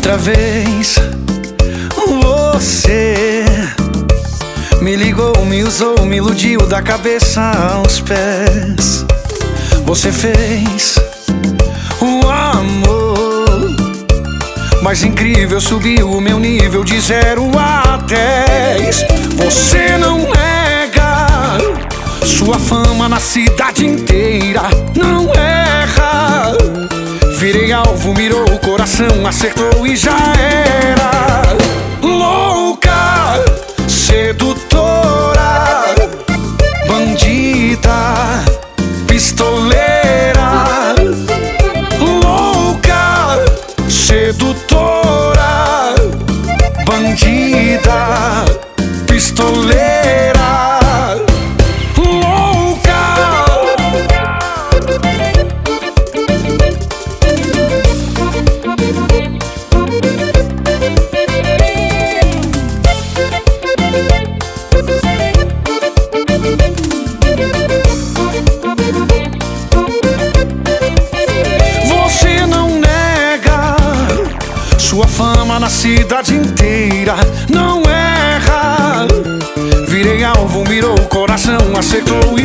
Outra vez você me ligou, me usou, me iludiu da cabeça aos pés. Você fez o amor mais incrível, subiu o meu nível de 0 a 10. Você não nega sua fama na cidade inteira, não erra. Virei alvo, mirou o coração, acertou e já era. Louca, sedutora, bandida, pistoleira. Louca, sedutora, bandida, pistoleira. Você não nega sua fama na cidade inteira, não erra. Virei alvo, mirou o coração, acertou